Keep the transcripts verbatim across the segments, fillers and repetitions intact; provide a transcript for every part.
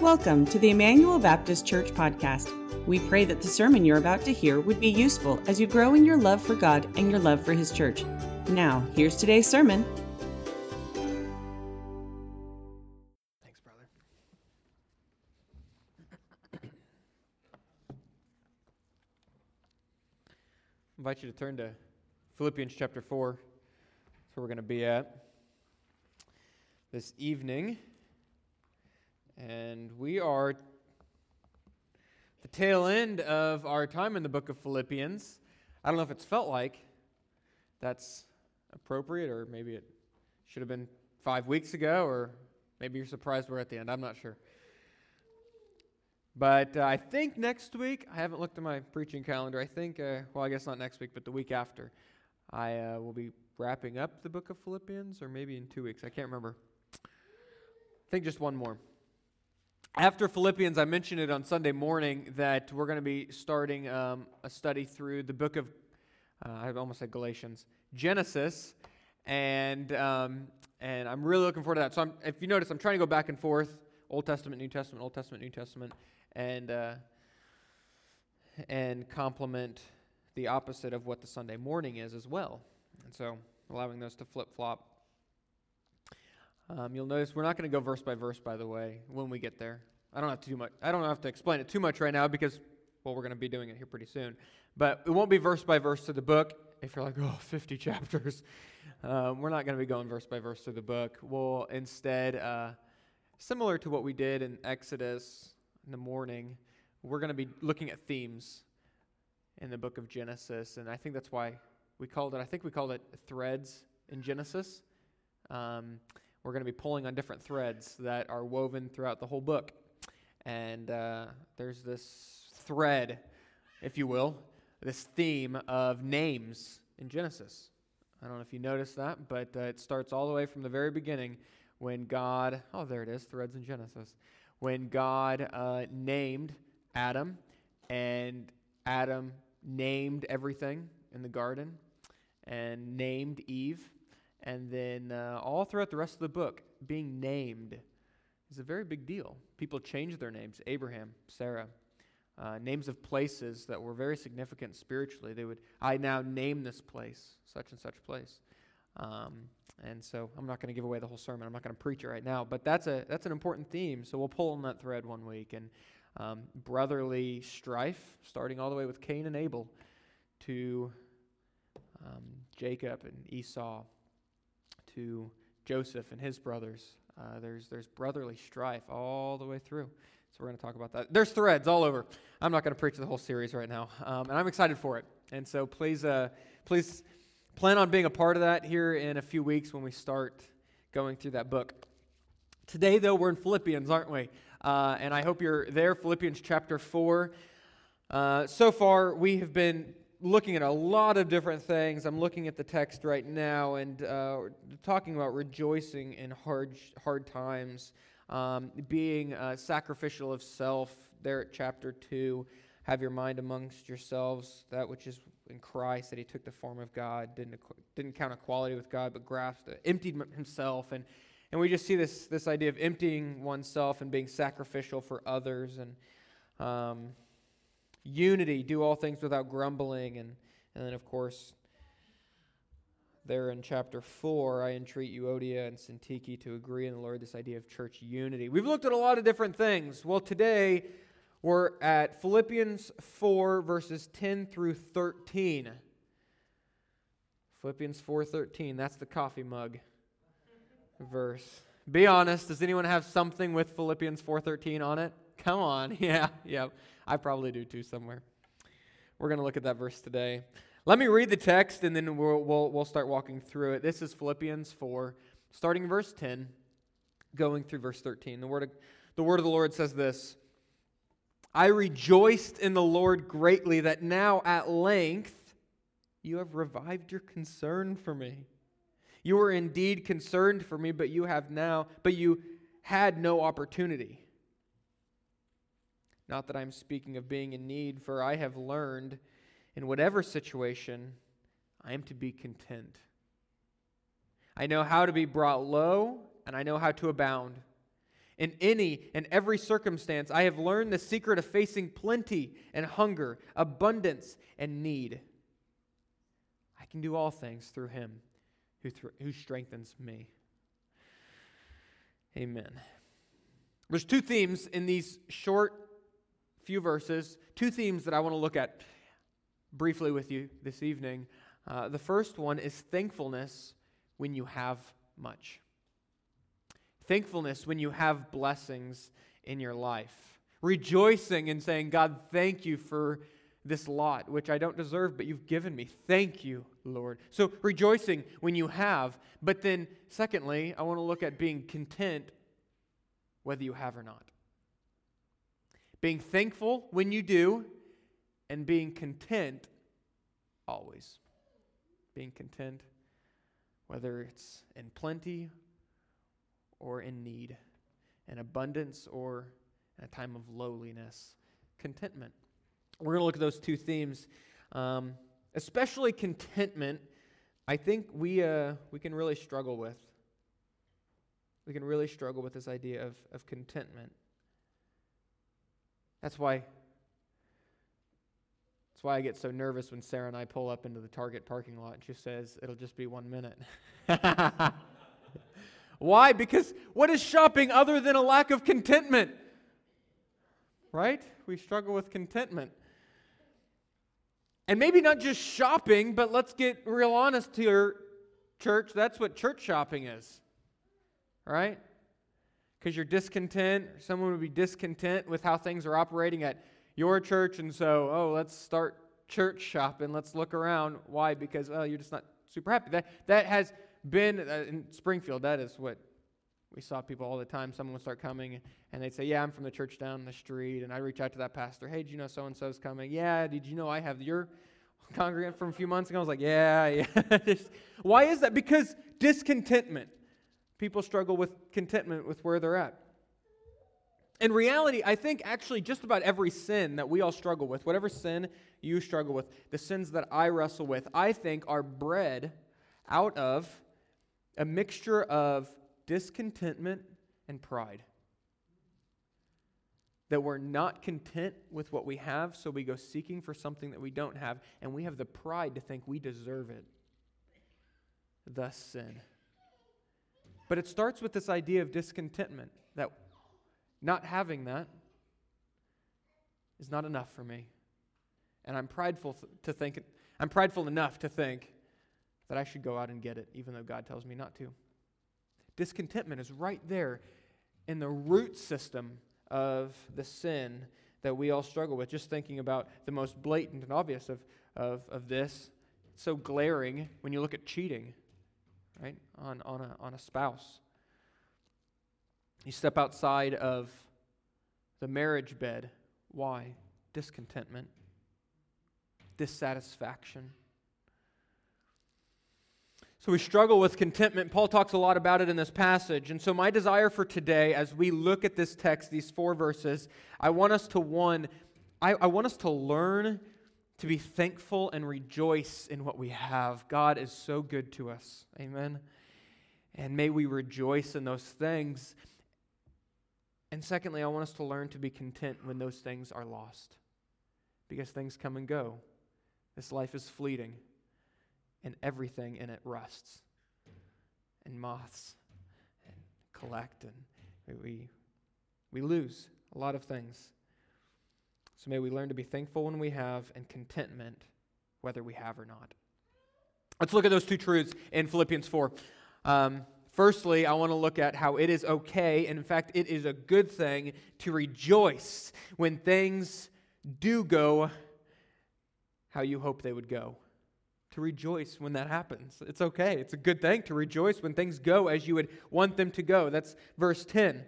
Welcome to the Emmanuel Baptist Church podcast. We pray that the sermon you're about to hear would be useful as you grow in your love for God and your love for His church. Now, here's today's sermon. Thanks, brother. I invite you to turn to Philippians chapter four. That's where we're going to be at this evening. And we are the tail end of our time in the book of Philippians. I don't know if it's felt like that's appropriate, or maybe it should have been five weeks ago, or maybe you're surprised we're at the end. I'm not sure. But uh, I think next week, I haven't looked at my preaching calendar. I think, uh, well, I guess not next week, but the week after, I uh, will be wrapping up the book of Philippians, or maybe in two weeks. I can't remember. I think just one more. After Philippians, I mentioned it on Sunday morning that we're going to be starting um, a study through the book of, uh, I almost said Galatians, Genesis, and um, and I'm really looking forward to that. So I'm, if you notice, I'm trying to go back and forth, Old Testament, New Testament, Old Testament, New Testament, and uh, and complement the opposite of what the Sunday morning is as well. And so allowing those to flip-flop. Um, you'll notice we're not going to go verse by verse, by the way, when we get there. I don't have to do much. I don't have to explain it too much right now because, well, we're going to be doing it here pretty soon. But it won't be verse by verse to the book. If you're like, oh, fifty chapters, um, we're not going to be going verse by verse through the book. We'll instead, uh, similar to what we did in Exodus in the morning, we're going to be looking at themes in the book of Genesis, and I think that's why we called it. I think we called it threads in Genesis. Um, We're going to be pulling on different threads that are woven throughout the whole book. And uh, there's this thread, if you will, this theme of names in Genesis. I don't know if you noticed that, but uh, it starts all the way from the very beginning when God, oh, there it is, threads in Genesis. When God uh, named Adam, and Adam named everything in the garden, and named Eve. And then uh, all throughout the rest of the book, being named is a very big deal. People changed their names. Abraham, Sarah, uh, names of places that were very significant spiritually. They would, I now name this place, such and such place. Um, and so I'm not going to give away the whole sermon. I'm not going to preach it right now. But that's a that's an important theme. So we'll pull on that thread one week. And um, brotherly strife, starting all the way with Cain and Abel to um, Jacob and Esau, to Joseph and his brothers. Uh, there's there's brotherly strife all the way through. So we're going to talk about that. There's threads all over. I'm not going to preach the whole series right now, um, and I'm excited for it. And so please, uh, please plan on being a part of that here in a few weeks when we start going through that book. Today, though, we're in Philippians, aren't we? Uh, and I hope you're there, Philippians chapter four. Uh, so far, we have been looking at a lot of different things. I'm looking at the text right now and uh, talking about rejoicing in hard hard times, um, being uh, sacrificial of self. There at chapter two, have your mind amongst yourselves, that which is in Christ, that He took the form of God, didn't didn't count equality with God, but grasped it, emptied Himself, and and we just see this this idea of emptying oneself and being sacrificial for others, and um, unity, do all things without grumbling, and, and then, of course, there in chapter four, I entreat Euodia and Syntyche to agree in the Lord, this idea of church unity. We've looked at a lot of different things. Well, today, we're at Philippians four, verses ten through thirteen. Philippians four thirteen, that's the coffee mug verse. Be honest, does anyone have something with Philippians four thirteen on it? Come on, yeah, yeah. I probably do too somewhere. We're going to look at that verse today. Let me read the text, and then we'll, we'll we'll start walking through it. This is Philippians four, starting in verse ten, going through verse thirteen. The word of, the word of the Lord says this: I rejoiced in the Lord greatly that now at length you have revived your concern for me. You were indeed concerned for me, but you have now, but you had no opportunity. Not that I'm speaking of being in need, for I have learned in whatever situation I am to be content. I know how to be brought low, and I know how to abound. In any and every circumstance, I have learned the secret of facing plenty and hunger, abundance and need. I can do all things through him who, th- who strengthens me. Amen. There's two themes in these short few verses, two themes that I want to look at briefly with you this evening. Uh, the first one is thankfulness when you have much. Thankfulness when you have blessings in your life. Rejoicing and saying, God, thank you for this lot, which I don't deserve, but you've given me. Thank you, Lord. So rejoicing when you have. But then, secondly, I want to look at being content whether you have or not. Being thankful when you do, and being content always. Being content whether it's in plenty or in need, in abundance or in a time of lowliness. Contentment. We're going to look at those two themes. Um, especially contentment, I think we uh, we can really struggle with. We can really struggle with this idea of, of contentment. That's why, that's why I get so nervous when Sarah and I pull up into the Target parking lot and she says, it'll just be one minute. Why? Because what is shopping other than a lack of contentment? Right? We struggle with contentment. And maybe not just shopping, but let's get real honest here, church. That's what church shopping is. Right? Because you're discontent, or someone would be discontent with how things are operating at your church, and so, oh, let's start church shopping. Let's look around. Why? Because, oh, you're just not super happy. That that has been, uh, in Springfield, that is what we saw people all the time. Someone would start coming, and they'd say, yeah, I'm from the church down the street, and I reach out to that pastor. Hey, did you know so-and-so's coming? Yeah, did you know I have your congregant from a few months ago? I was like, yeah, yeah. Just, why is that? Because discontentment. People struggle with contentment with where they're at. In reality, I think actually just about every sin that we all struggle with, whatever sin you struggle with, the sins that I wrestle with, I think are bred out of a mixture of discontentment and pride. That we're not content with what we have, so we go seeking for something that we don't have, and we have the pride to think we deserve it. Thus sin. But it starts with this idea of discontentment, that not having that is not enough for me. And I'm prideful to think, I'm prideful enough to think that I should go out and get it, even though God tells me not to. Discontentment is right there in the root system of the sin that we all struggle with. Just thinking about the most blatant and obvious of, of, of this, it's so glaring when you look at cheating. Right, on, on, a, on a spouse. You step outside of the marriage bed. Why? Discontentment. Dissatisfaction. So we struggle with contentment. Paul talks a lot about it in this passage. And so my desire for today, as we look at this text, these four verses, I want us to, one, I, I want us to learn to be thankful and rejoice in what we have. God is so good to us. Amen. And may we rejoice in those things. And secondly, I want us to learn to be content when those things are lost. Because things come and go. This life is fleeting. And everything in it rusts. And moths. And collect. And we, we lose a lot of things. So may we learn to be thankful when we have and contentment whether we have or not. Let's look at those two truths in Philippians four. Um, firstly, I want to look at how it is okay, and in fact, it is a good thing to rejoice when things do go how you hope they would go. To rejoice when that happens. It's okay. It's a good thing to rejoice when things go as you would want them to go. That's verse ten.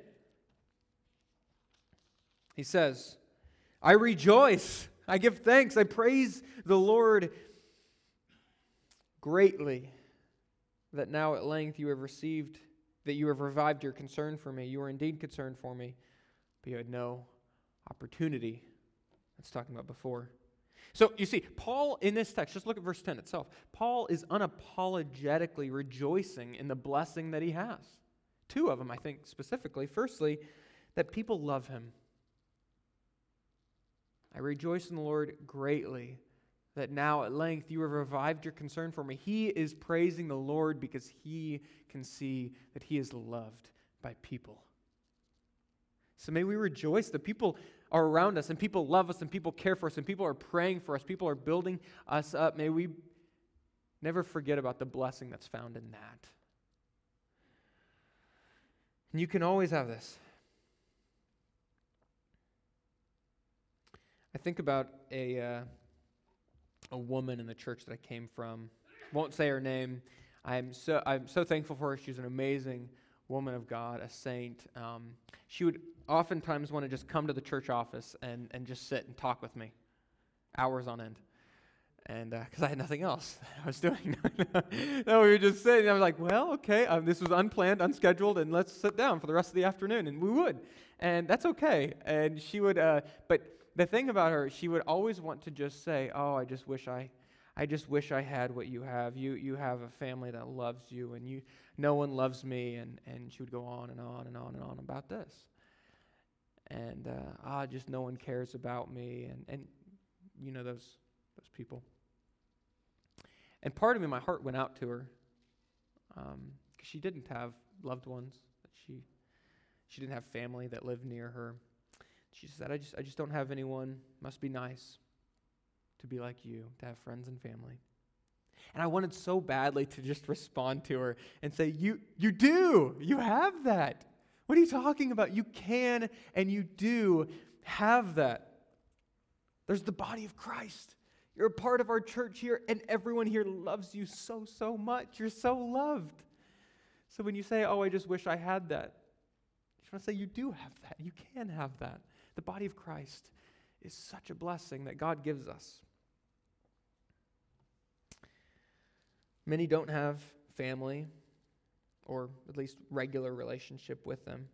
He says, I rejoice, I give thanks, I praise the Lord greatly that now at length you have received, that you have revived your concern for me. You were indeed concerned for me, but you had no opportunity. That's talking about before. So you see, Paul in this text, just look at verse ten itself. Paul is unapologetically rejoicing in the blessing that he has. Two of them, I think, specifically. Firstly, that people love him. I rejoice in the Lord greatly that now at length you have revived your concern for me. He is praising the Lord because he can see that he is loved by people. So may we rejoice that people are around us and people love us and people care for us and people are praying for us. People are building us up. May we never forget about the blessing that's found in that. And you can always have this. I think about a uh, a woman in the church that I came from. Won't say her name. I'm so I'm so thankful for her. She's an amazing woman of God, a saint. Um, she would oftentimes want to just come to the church office and, and just sit and talk with me, hours on end. And because uh, I had nothing else I was doing. No, we were just sitting. I was like, well, okay, um, this was unplanned, unscheduled, and let's sit down for the rest of the afternoon. And we would. And that's okay. And she would, uh, but the thing about her, she would always want to just say, oh, I just wish I, I just wish I had what you have. You you have a family that loves you, and you no one loves me. And, and she would go on and on and on and on about this. And, uh, ah, just no one cares about me. And, and you know, those those people. And part of me, my heart went out to her, because um, she didn't have loved ones. That she she didn't have family that lived near her. She said, I just I just don't have anyone. Must be nice to be like you, to have friends and family. And I wanted so badly to just respond to her and say, you you do. You have that. What are you talking about? You can and you do have that. There's the body of Christ. You're a part of our church here, and everyone here loves you so, so much. You're so loved. So when you say, oh, I just wish I had that, I just want to say you do have that. You can have that. The body of Christ is such a blessing that God gives us. Many don't have family, or at least regular relationship with them.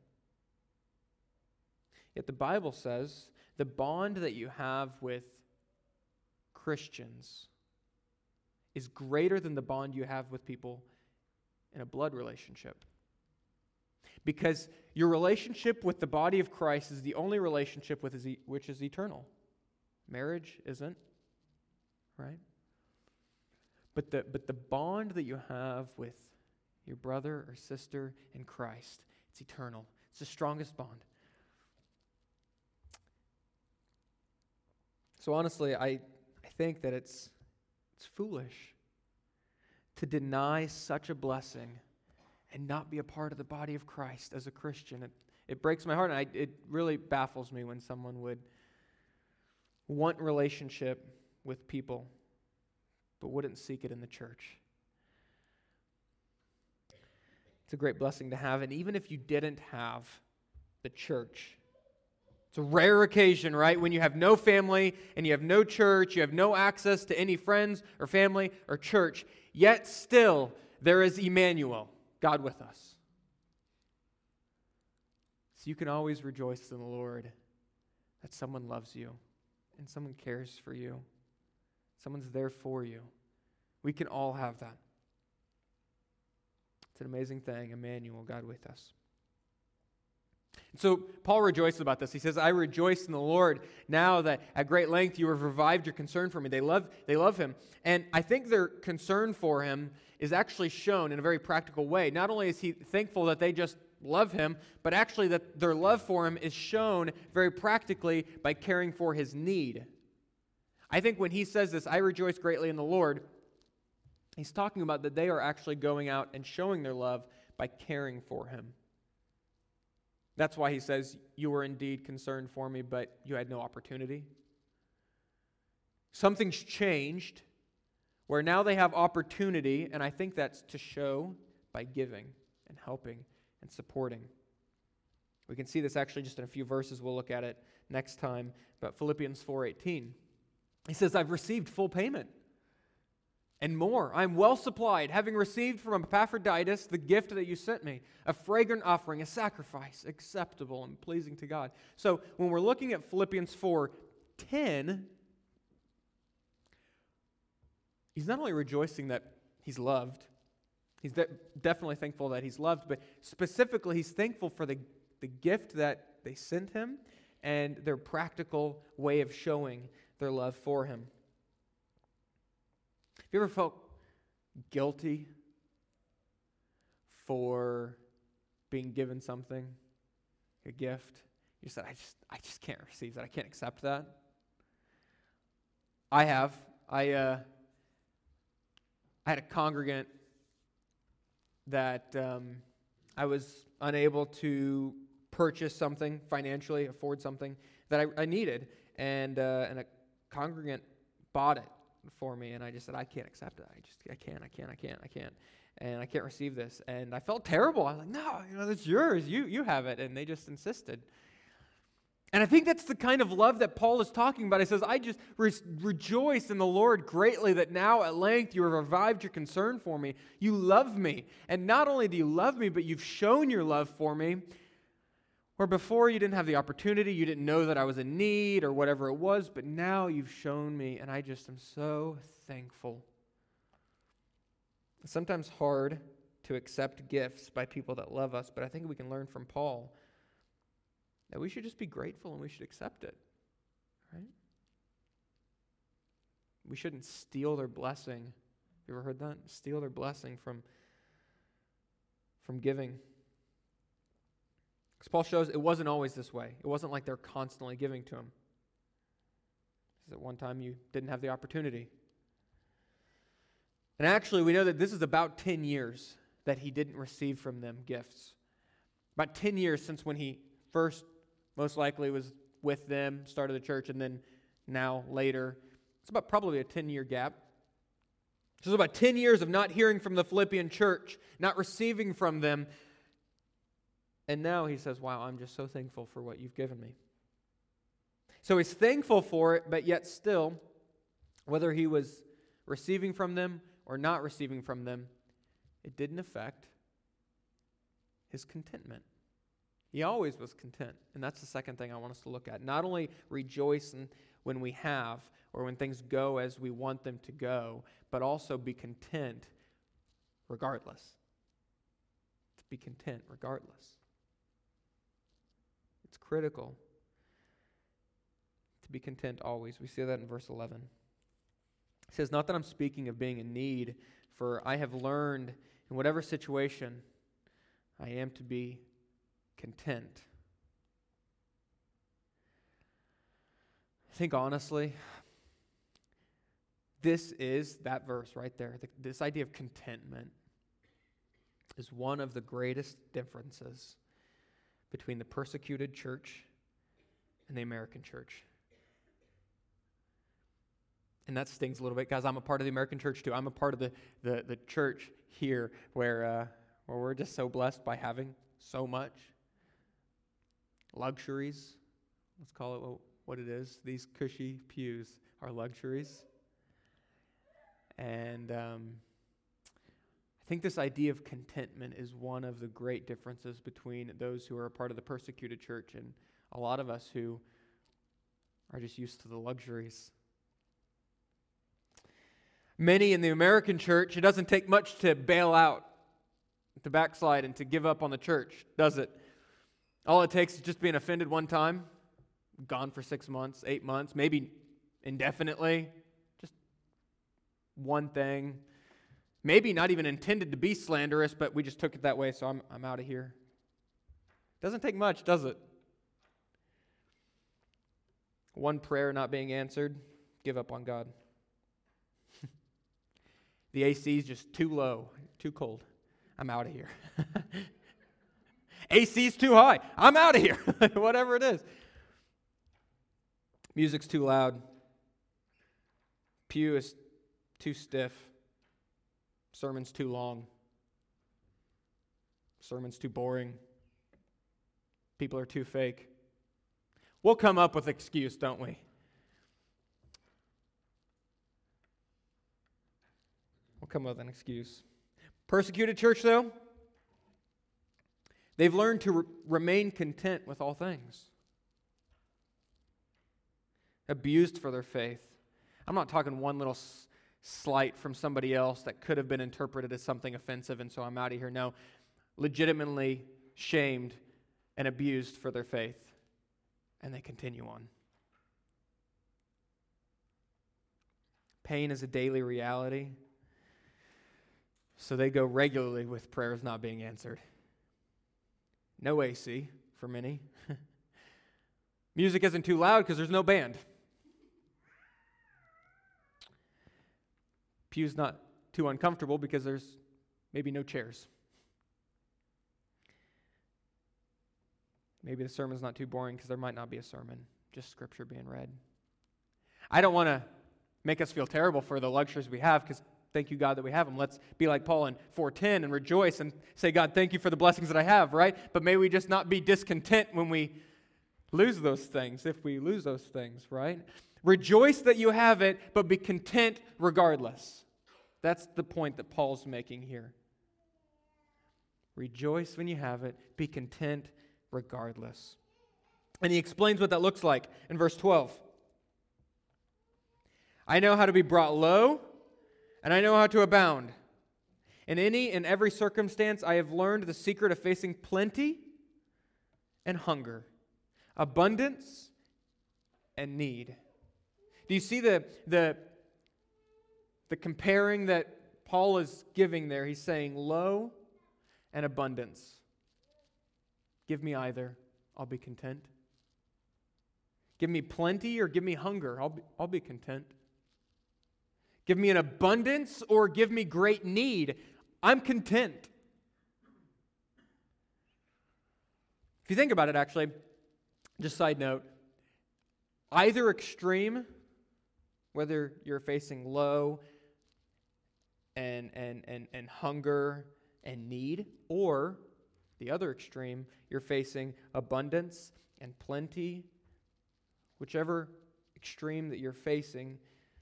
Yet the Bible says the bond that you have with Christians is greater than the bond you have with people in a blood relationship. Because your relationship with the body of Christ is the only relationship with his, which is eternal. Marriage isn't, right? But the, but the bond that you have with your brother or sister in Christ, it's eternal. It's the strongest bond. So honestly, I, I think that it's it's foolish to deny such a blessing and not be a part of the body of Christ as a Christian. It, it breaks my heart, and I, it really baffles me when someone would want relationship with people but wouldn't seek it in the church. It's a great blessing to have, and even if you didn't have the church, it's a rare occasion, right? When you have no family and you have no church, you have no access to any friends or family or church, yet still there is Emmanuel, God with us. So you can always rejoice in the Lord that someone loves you and someone cares for you. Someone's there for you. We can all have that. It's an amazing thing, Emmanuel, God with us. So Paul rejoices about this. He says, I rejoice in the Lord now that at great length you have revived your concern for me. They love, they love him. And I think their concern for him is actually shown in a very practical way. Not only is he thankful that they just love him, but actually that their love for him is shown very practically by caring for his need. I think when he says this, I rejoice greatly in the Lord, he's talking about that they are actually going out and showing their love by caring for him. That's why he says, you were indeed concerned for me, but you had no opportunity. Something's changed where now they have opportunity, and I think that's to show by giving and helping and supporting. We can see this actually just in a few verses. We'll look at it next time. But Philippians four eighteen, he says, I've received full payment and more. I'm well supplied, having received from Epaphroditus the gift that you sent me, a fragrant offering, a sacrifice, acceptable and pleasing to God. So when we're looking at Philippians four ten, he's not only rejoicing that he's loved, He's de- definitely thankful that he's loved, but specifically he's thankful for the, the gift that they sent him and their practical way of showing their love for him. Have you ever felt guilty for being given something, a gift? You said, I just I just can't receive that. I can't accept that. I have. I uh, I had a congregant that um, I was unable to purchase something financially, afford something that I, I needed, and uh, and a congregant bought it for me, and I just said, I can't accept it. I just I can't. I can't. I can't. I can't. And I can't receive this. And I felt terrible. I was like, no, you know, that's yours. You you have it. And they just insisted. And I think that's the kind of love that Paul is talking about. He says, I just re- rejoice in the Lord greatly that now at length you have revived your concern for me. You love me. And not only do you love me, but you've shown your love for me. Where before you didn't have the opportunity, you didn't know that I was in need or whatever it was, but now you've shown me, and I just am so thankful. It's sometimes hard to accept gifts by people that love us, but I think we can learn from Paul that we should just be grateful and we should accept it, right? We shouldn't steal their blessing. Have you ever heard that? Steal their blessing from, from giving. Because Paul shows it wasn't always this way. It wasn't like they're constantly giving to him. He says at one time you didn't have the opportunity. And actually, we know that this is about ten years that he didn't receive from them gifts. About ten years since when he first, most likely, was with them, started the church, and then now later. It's about probably a ten-year gap. So it's about ten years of not hearing from the Philippian church, not receiving from them. And now he says, wow, I'm just so thankful for what you've given me. So he's thankful for it, but yet still, whether he was receiving from them or not receiving from them, it didn't affect his contentment. He always was content. And that's the second thing I want us to look at. Not only rejoice in when we have or when things go as we want them to go, but also be content regardless. To be content regardless. It's critical to be content always. We see that in verse eleven. It says, not that I'm speaking of being in need, for I have learned in whatever situation I am to be content. I think honestly, this is that verse right there. The, this idea of contentment is one of the greatest differences between the persecuted church and the American church. And that stings a little bit, guys. I'm a part of the American church too. I'm a part of the, the, the church here where, uh, where we're just so blessed by having so much. Luxuries, let's call it what it is. These cushy pews are luxuries. And um, I think this idea of contentment is one of the great differences between those who are a part of the persecuted church and a lot of us who are just used to the luxuries. Many in the American church, it doesn't take much to bail out, to backslide, and to give up on the church, does it? All it takes is just being offended one time, gone for six months, eight months, maybe indefinitely, just one thing. Maybe not even intended to be slanderous, but we just took it that way, so I'm I'm out of here. Doesn't take much, does it? One prayer not being answered, give up on God. The A C is just too low, too cold. I'm out of here. A C's too high. I'm out of here. Whatever it is. Music's too loud. Pew is too stiff. Sermon's too long. Sermon's too boring. People are too fake. We'll come up with an excuse, don't we? We'll come up with an excuse. Persecuted church, though, they've learned to re- remain content with all things. Abused for their faith. I'm not talking one little s- slight from somebody else that could have been interpreted as something offensive, and so I'm out of here. No, legitimately shamed and abused for their faith, and they continue on. Pain is a daily reality, so they go regularly with prayers not being answered. No A C for many. Music isn't too loud because there's no band. Pew's not too uncomfortable because there's maybe no chairs. Maybe the sermon's not too boring because there might not be a sermon, just scripture being read. I don't want to make us feel terrible for the luxuries we have, because thank you, God, that we have them. Let's be like Paul in four ten and rejoice and say, God, thank you for the blessings that I have, right? But may we just not be discontent when we lose those things, if we lose those things, right? Rejoice that you have it, but be content regardless. That's the point that Paul's making here. Rejoice when you have it, be content regardless. And he explains what that looks like in verse twelve. I know how to be brought low, and I know how to abound. In any and every circumstance, I have learned the secret of facing plenty and hunger, abundance and need. Do you see the, the, the comparing that Paul is giving there? He's saying low and abundance. Give me either, I'll be content. Give me plenty or give me hunger, I'll be, I'll be content. Give me an abundance or give me great need, I'm content. If you think about it, actually, just side note, either extreme, whether you're facing low and, and, and, and hunger and need, or the other extreme, you're facing abundance and plenty, whichever extreme that you're facing,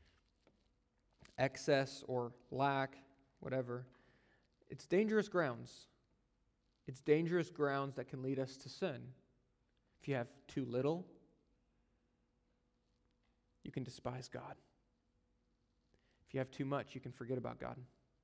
excess or lack, whatever, it's dangerous grounds. It's dangerous grounds that can lead us to sin. If you have too little, you can despise God. If you have too much, you can forget about God.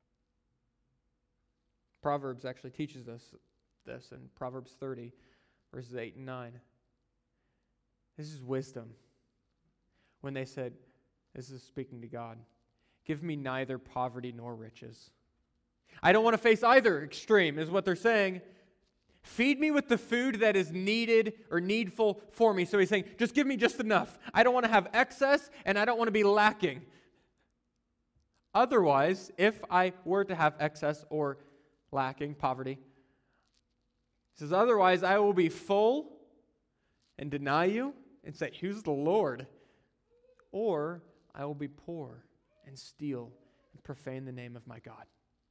Proverbs actually teaches us this in Proverbs thirty, verses eight and nine. This is wisdom. When they said, this is speaking to God, give me neither poverty nor riches. I don't want to face either extreme, is what they're saying. Feed me with the food that is needed or needful for me. So he's saying, just give me just enough. I don't want to have excess, and I don't want to be lacking. Otherwise, if I were to have excess or lacking, poverty, he says, otherwise I will be full and deny you and say, who's the Lord? Or I will be poor and steal and profane the name of my God.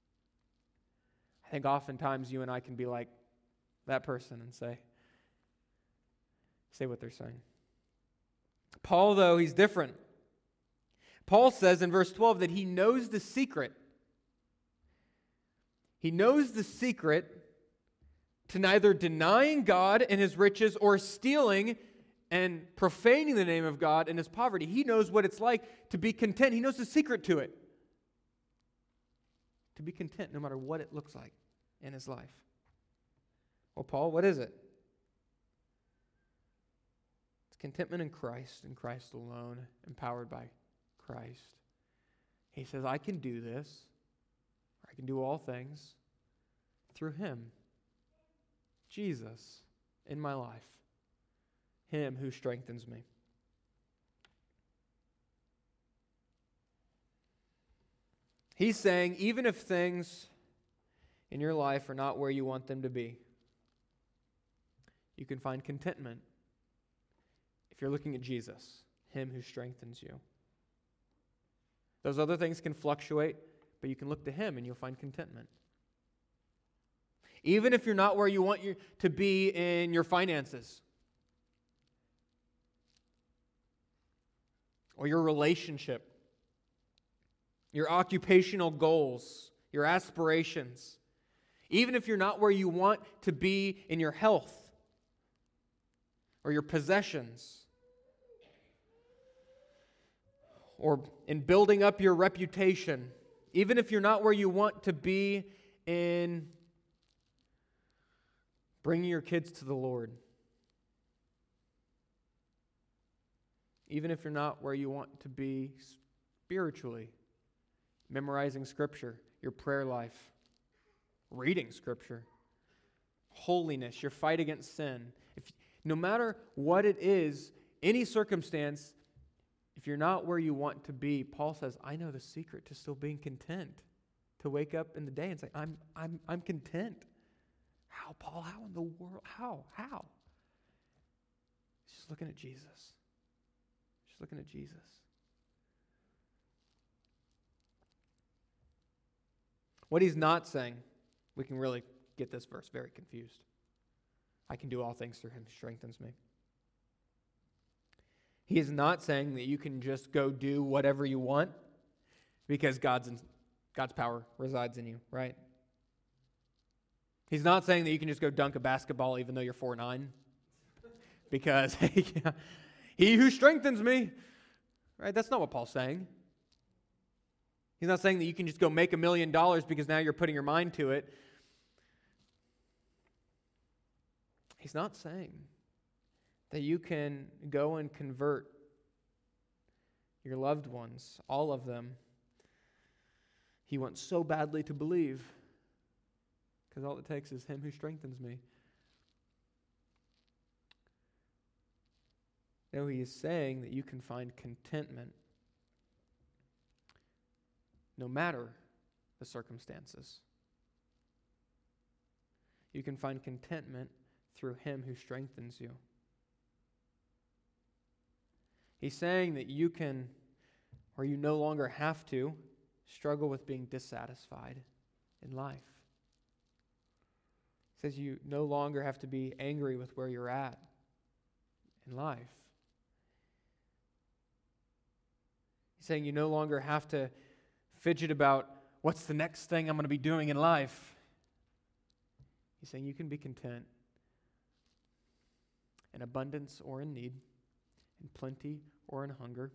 I think oftentimes you and I can be like that person and say, say what they're saying. Paul, though, he's different. Paul says in verse twelve that he knows the secret. He knows the secret to neither denying God and his riches or stealing and profaning the name of God in his poverty. He knows what it's like to be content. He knows the secret to it. To be content no matter what it looks like in his life. Well, Paul, what is it? It's contentment in Christ, in Christ alone, empowered by Christ. He says, I can do this, or I can do all things through him, Jesus, in my life. Him who strengthens me. He's saying, even if things in your life are not where you want them to be, you can find contentment if you're looking at Jesus, him who strengthens you. Those other things can fluctuate, but you can look to him and you'll find contentment. Even if you're not where you want you to be in your finances, or your relationship, your occupational goals, your aspirations, even if you're not where you want to be in your health or your possessions or in building up your reputation, even if you're not where you want to be in bringing your kids to the Lord, even if you're not where you want to be spiritually, memorizing Scripture, your prayer life, reading Scripture, holiness, your fight against sin. If, no matter what it is, any circumstance, if you're not where you want to be, Paul says, I know the secret to still being content, to wake up in the day and say, I'm, I'm, I'm content. How, Paul? How in the world? How? How? Just looking at Jesus. Just looking at Jesus. What he's not saying, we can really get this verse very confused. I can do all things through him who strengthens me. He is not saying that you can just go do whatever you want because God's in, God's power resides in you, right? He's not saying that you can just go dunk a basketball even though you're four nine because he who strengthens me, right? That's not what Paul's saying. He's not saying that you can just go make a million dollars because now you're putting your mind to it. He's not saying that you can go and convert your loved ones, all of them. He wants so badly to believe because all it takes is him who strengthens me. No, he is saying that you can find contentment no matter the circumstances. You can find contentment through him who strengthens you. He's saying that you can, or you no longer have to, struggle with being dissatisfied in life. He says you no longer have to be angry with where you're at in life. He's saying you no longer have to fidget about what's the next thing I'm going to be doing in life. He's saying you can be content in abundance or in need, in plenty or in hunger,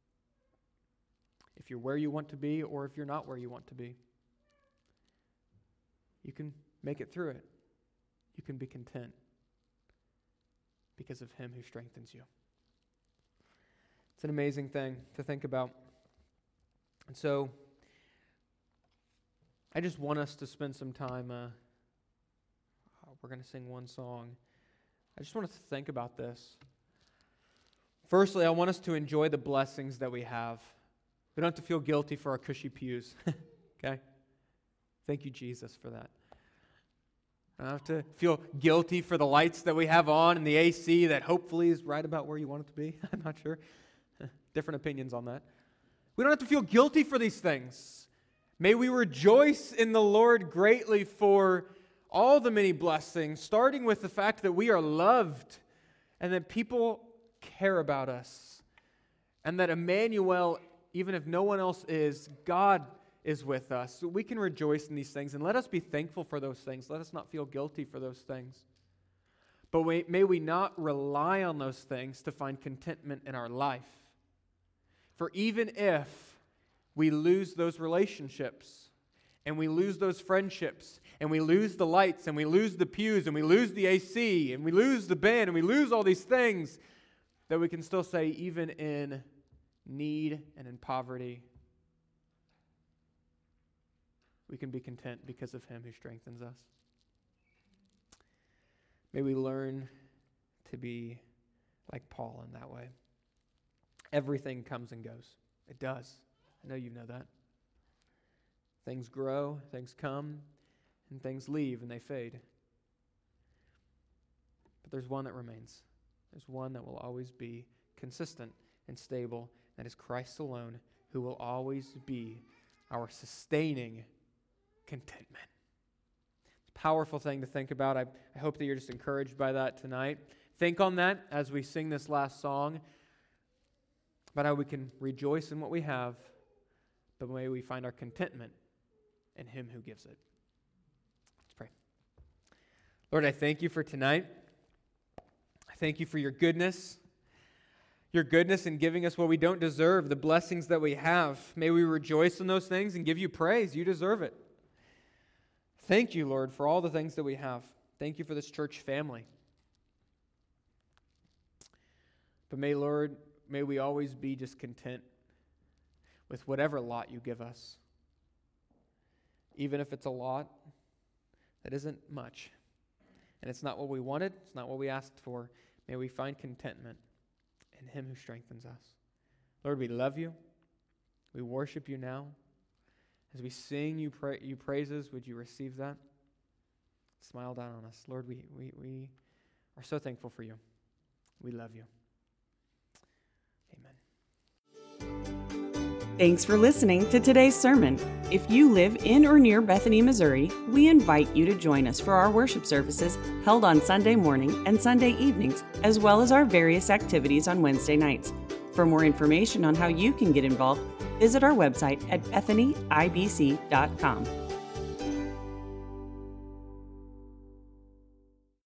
if you're where you want to be or if you're not where you want to be. You can make it through it. You can be content because of him who strengthens you. It's an amazing thing to think about. And so, I just want us to spend some time, uh, we're going to sing one song. I just want us to think about this. Firstly, I want us to enjoy the blessings that we have. We don't have to feel guilty for our cushy pews. Okay? Thank you, Jesus, for that. I don't have to feel guilty for the lights that we have on and the A C that hopefully is right about where you want it to be. I'm not sure. Different opinions on that. We don't have to feel guilty for these things. May we rejoice in the Lord greatly for all the many blessings, starting with the fact that we are loved and that people care about us, and that Emmanuel, even if no one else is, God is with us. So we can rejoice in these things, and let us be thankful for those things. Let us not feel guilty for those things. But we, may we not rely on those things to find contentment in our life. For even if we lose those relationships, and we lose those friendships, and we lose the lights, and we lose the pews, and we lose the A C, and we lose the band, and we lose all these things, that we can still say, even in need and in poverty, we can be content because of him who strengthens us. May we learn to be like Paul in that way. Everything comes and goes. It does. I know you know that. Things grow, things come, and things leave and they fade. But there's one that remains. There's one that will always be consistent and stable. That is Christ alone, who will always be our sustaining contentment. It's a powerful thing to think about. I, I hope that you're just encouraged by that tonight. Think on that as we sing this last song, about how we can rejoice in what we have, but may we find our contentment in him who gives it. Let's pray. Lord, I thank you for tonight. I thank you for your goodness. your goodness in giving us what we don't deserve, the blessings that we have. May we rejoice in those things and give you praise. You deserve it. Thank you, Lord, for all the things that we have. Thank you for this church family. But may, Lord, may we always be just content with whatever lot you give us. Even if it's a lot that isn't much. And it's not what we wanted, it's not what we asked for. May we find contentment in him who strengthens us. Lord, we love you. We worship you now. As we sing you, pra- you praises, would you receive that? Smile down on us. Lord, we, we, we are so thankful for you. We love you. Amen. Thanks for listening to today's sermon. If you live in or near Bethany, Missouri, we invite you to join us for our worship services held on Sunday morning and Sunday evenings, as well as our various activities on Wednesday nights. For more information on how you can get involved, visit our website at bethany i b c dot com.